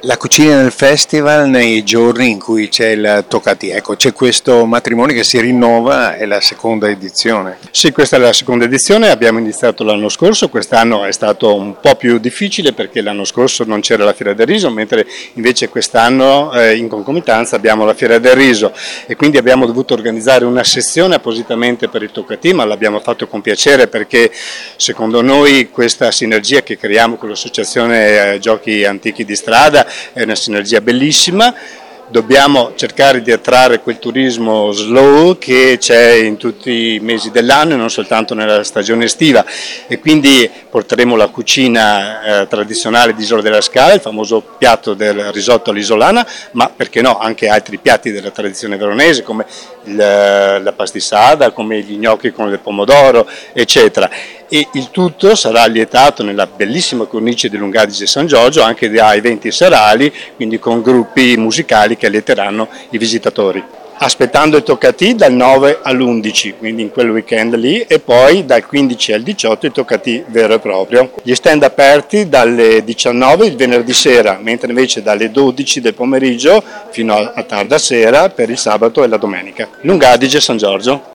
La cucina del festival nei giorni in cui c'è il Toccati, ecco, c'è questo matrimonio che si rinnova, è la seconda edizione. Sì, questa è la seconda edizione, abbiamo iniziato l'anno scorso, quest'anno è stato un po' più difficile perché l'anno scorso non c'era la Fiera del Riso, mentre invece quest'anno in concomitanza abbiamo la Fiera del Riso e quindi abbiamo dovuto organizzare una sezione appositamente per il Toccati, ma l'abbiamo fatto con piacere perché secondo noi questa sinergia che creiamo con l'associazione Giochi Antichi di Strada è una sinergia bellissima. Dobbiamo cercare di attrarre quel turismo slow che c'è in tutti i mesi dell'anno e non soltanto nella stagione estiva e quindi porteremo la cucina tradizionale di Isola della Scala, il famoso piatto del risotto all'isolana, ma perché no, anche altri piatti della tradizione veronese come la pastissada, come gli gnocchi con il pomodoro, eccetera. E il tutto sarà allietato nella bellissima cornice di Lungadige San Giorgio anche da eventi serali, quindi con gruppi musicali che allieteranno i visitatori. Aspettando il Toccati dal 9 all'11, quindi in quel weekend lì, e poi dal 15 al 18 il Toccati vero e proprio. Gli stand aperti dalle 19 il venerdì sera, mentre invece dalle 12 del pomeriggio fino a tarda sera per il sabato e la domenica. Lungadige San Giorgio.